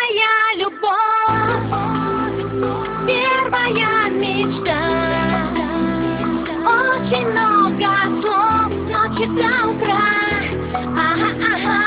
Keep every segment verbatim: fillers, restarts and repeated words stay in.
Первая любовь, первая мечта. Очень много слов с ночи до утра. Ага, ага.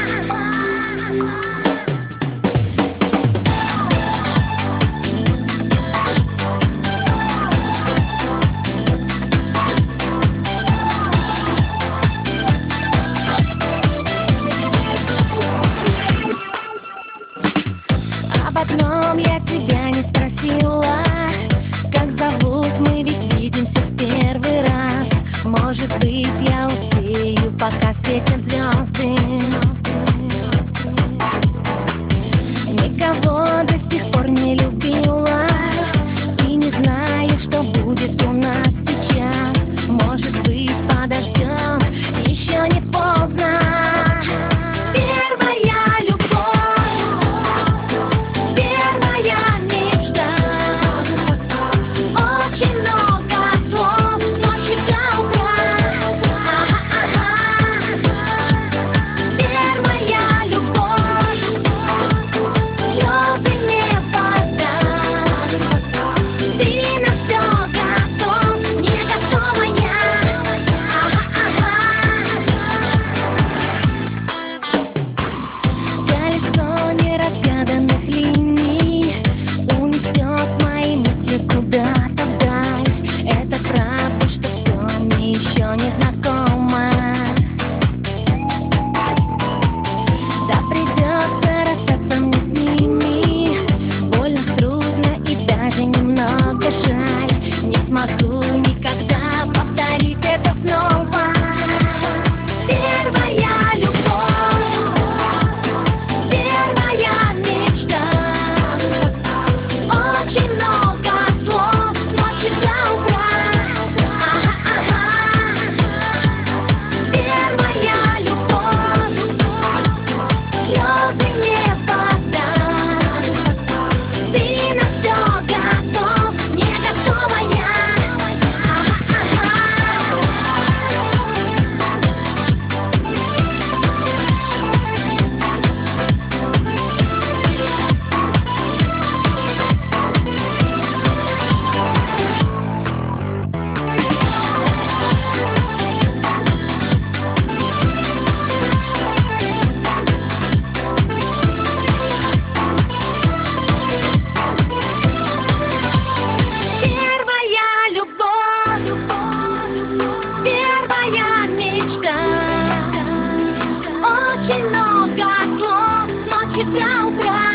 Об одном я тебя не спросила. Как зовут, мы ведь видимся в первый раз. Может быть, я успею, пока светят звезды. Никого до сих пор не любила и не знаю, что будет у нас сейчас. Может быть, подождем, еще не поздно. Куда-то вдаль. Это правда, что все мне еще не знакомо. Да, придется расстаться мне с ними. Больно, трудно и даже немного жаль. Не смогу никогда повторить это снова. Первая любовь, первая мечта. Очень много очень много слов с ночи до утра.